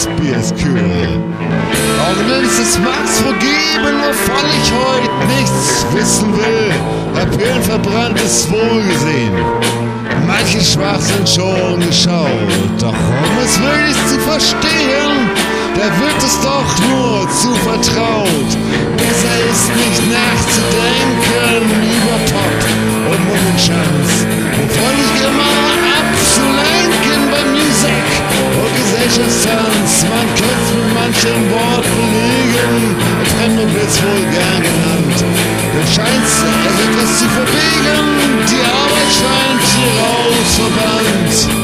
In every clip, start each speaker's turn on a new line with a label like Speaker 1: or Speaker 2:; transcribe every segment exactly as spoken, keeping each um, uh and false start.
Speaker 1: Bier ist kühl. Auch nimmst es mag's vergeben, wovon ich heut nichts wissen will. Hab hirnverbranntes Wohlgesehen, manchen Schwachsinn schon geschaut. Doch um es wirklich zu verstehen, da wird es doch nur zu vertraut. Besser ist nicht nachzudenken über Pop und Mummenschanz, wovon ich immer abzulenken beim Music und Gesellschaftstanz. Man könnte mit manchen Wort belegen, Fremdung wird's wohl gern genannt. Denn scheint's etwas zu verwegen, die Arbeit scheint hieraus verbannt.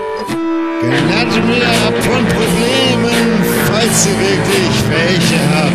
Speaker 1: Genannt mir ab von Problemen, falls ihr wirklich welche habt.